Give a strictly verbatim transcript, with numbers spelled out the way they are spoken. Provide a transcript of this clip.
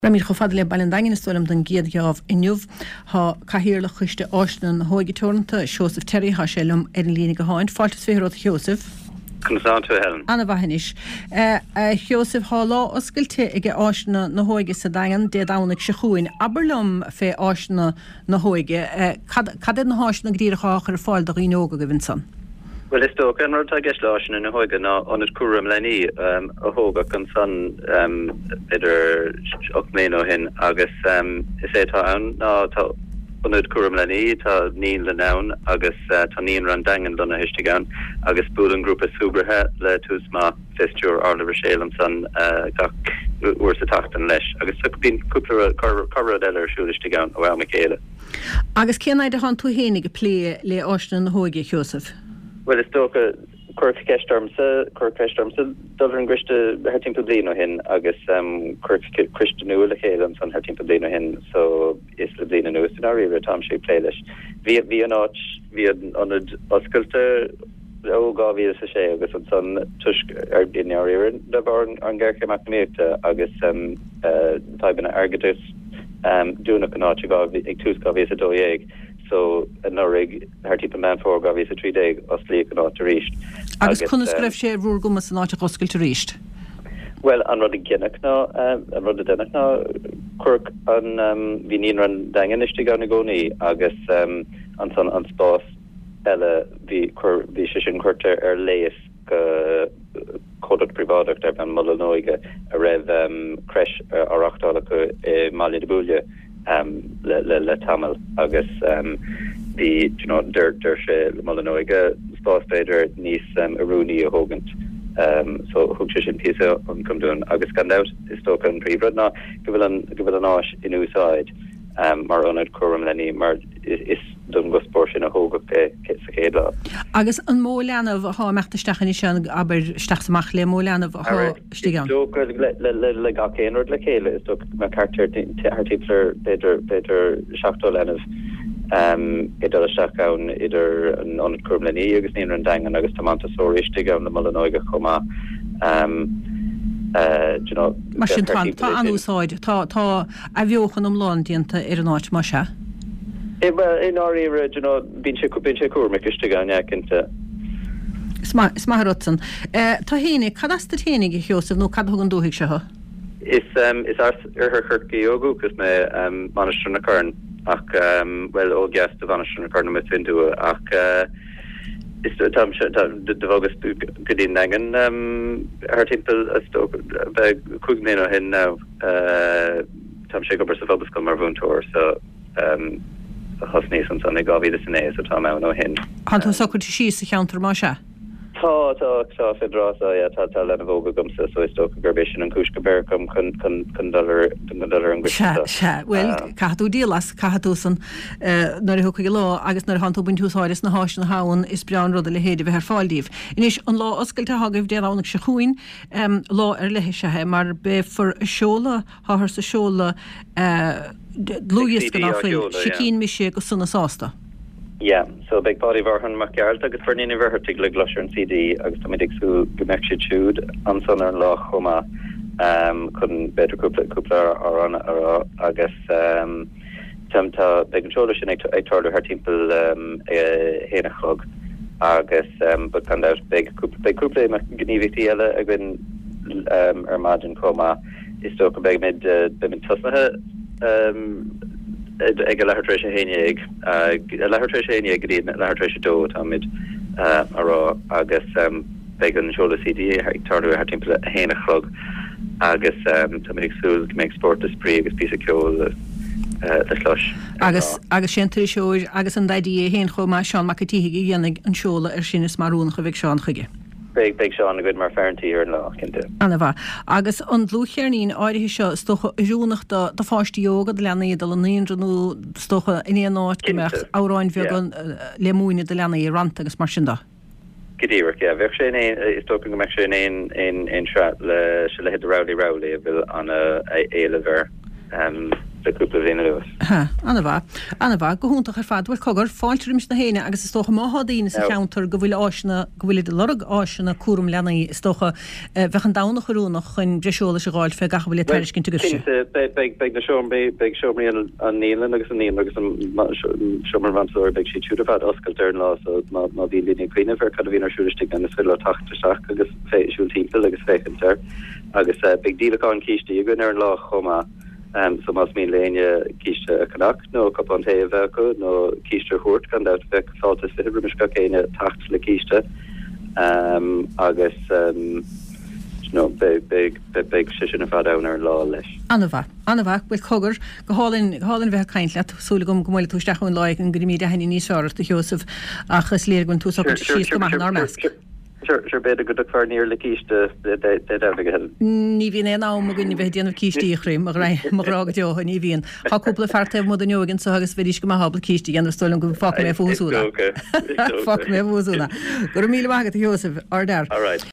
Ramír go fad le bailindangin stolam den giad geaf inniuv ha cahirle chuiste áisnan hóigi tornta Joseph Terry ha selum er an lína go háin faltas féród Joseph. Consant to Helen. Anna Vahanis. Uh, uh, Joseph ha lá oscailte ige áisna na hóigi sa dagan de dánig se chuin aberlum fé áisna na hóigi uh, cad na háisna gríir cháchar fáil do ríóga go vinsan. Well, is sto kan rota geslásin in hoige na on het kurum leni um a hoga kan san um idir okmeno hin agus um is é tá an na tá on het kurum leni tá níl le naun agus uh, tá níl ran dangan donna histigan agus bulen grúpa suberhe le tús ma festúr Arliver Shalem san uh, gach uair sa tachtan leis agus su bín cúpla carrad eile siúlistigan ó me chéile. Agus céanaid a han tú hénig plé le áisna na hóigi Joseph. Well, it's toch a Kirk Kestormse, Kirk Kestormse, Dublin Grista, Herting Publino hin, agus um, Kirk Christian Newell Calum, son Herting Publino hin, so is Publino News in our Tom Shea playlist. Via via notch, via on a Osculta, oh, Gavi is a shea, agus on son Tusk in our ear, the barn on Gerke Macmeta, agus um, uh, Tibina Argatus, um, Duna Canocha Gavi, Ictus Gavi is a doyeg. So an orig her tipo man for gavis a three day osli not to reach. Agus kunna skrif sé rúr gumas na hoskil to reach. Well, an rod ginnak na um an rod dennak na Kirk an um vinin ran dangen is gan goni agus um an son an spas ella vi kur vi shishin kurter er leis ka kodak privadak der van Molanoiga a rev um crash arachtala ko Mali de Bulia. Um, le, le, le Tamil agus um, the you know der der she le Molanoiga spas beidir nís um, arúni a hogant um, so hugtishin pisa on come down agus gan out is stoken privred na give an give an áis in úsáid um, mar onad chorum leni mar is, is dun go sporsin a hogach ke ke sakeda agus an móleanmh ha mechtastechan is an aber stachsamach le móleanmh ha stigan so le le le ga kenrod le kele is tok ma character her tipler better better shachtol en of um idol shakaun idir an on kurmleni agus ni an dang agus tamanta so stigan the Molanoiga koma um Uh, you know, Mashin tan ta anúsáid tá tá a bheochan um Londonta ar an áit mar se. Eh well in our era you know bin se bin se kur me kistigan yakenta. Sma smaharotsan. Eh tá hénig cadasta hénig Joseph no cad hogan dúhig se ha. Is um is ar her kirki ogu cos me um manistran na karn ach um well o guest of manistran na karn me findu ach uh, is the tam the devogus godin nangen um her temple a stoke be kugneno hin now uh tam shake over the obus mar tour so um hosni son son gavi the sene so tam no hin han to so could she se counter masha ta ta ta fedrasa ya ta ta lena voga gumsa so is stoke garbation and kushka bear come kun kun kun dollar kun dollar and sha sha well ka du dealas ka du son når hu kiglo agus når han to bin túsáiris na háis na haun is brown rod le hedi ve her faldív inis on lá oscailta hagah de ránig se chuin um lá er le se he mar be for sjóla ha her sa sjóla uh Louis gan af Shikin Miche go sunna sásta. Yeah, so big body varhan maciart agus for nini vertig le glosher and C D agus tomidig su gemexitude an son ar lá choma um couldn't better couple couple or on or agus um tamta big controller shin I told her temple um hena chlog agus um but kind out big couple big couple gniviti ela again um er margin coma is stoke big mid bim tusna um ag lehartréise héine ag lehartréise héine ag gríad lehartréise dó táid ará agus beag an seola C D ag tarú ar timp héine chlog agus táid agsúil go méid sport is sprí agus pí ceol le sluis. Agus agus sé trí seoir agus an daidí héon chomá seán macatíigh dhéananig an seola ar sin is marún go bhíh seán chuige. Big big Sean a good mar ferntí ar lá cinnte. Anna bha agus an lúchearnín áirithe seo stocha rúnachta de fáistí yoga de lena iad an níonú stocha in éon áit gomeach áráin bheag le múine de lena í rant agus mar sin da. Gidíir yeah bheith sé is stocha go meach sé in in in le se le hit rowdy rowdy a bhil an a éile ver um leúpla réine legus. Ha anna bha anna bha go húntaach ar fad bhfuil cogur fáiltrims na héine agus is tócha máthdaíine sa cheantar go bhfuil áisina go bhfuil de lerug áisina cuam lenaí is tócha bhechan dánach choúnach chun breisiúla se gáil fe gacha bhfuil teircinn tu goise. Beg na seom beg seomí an nílan agus an nílan agus seomar vanúir beg si túúda fad oscailtar lá má bhí líine cuioine fer cad bhíon arsúiste an is fiile tachta seach agus féisiúil timppla agus fécintar agus beg dílaáin cíiste i gine ar an lá chomá. Um, so mas mi leine kiiste a kanak no kapon he veko no kiiste hoort kan dat vek falt is hibriska keine tacht le kiiste um agus um no big big big session of downer law leis Anva Anva with cogur go hálinn hálinn bheith kaintlet súla gom gomáile túisteachn leig an grimí a henni níos áir de Joseph achas léirgunn tú so sí go mar mesk. Sure, sure, better good for near the keys to the the Ní bhíon é ná mo gunni bheith déanamh cístííchrim mar marrágad jo ní bhíon. Tá cúpla fertah mod neogin so agus bheidir go habla cístí an stoilm go fa mé fúsúla. Fa mé fúsúla. Gu míle agad Joseph ar dar.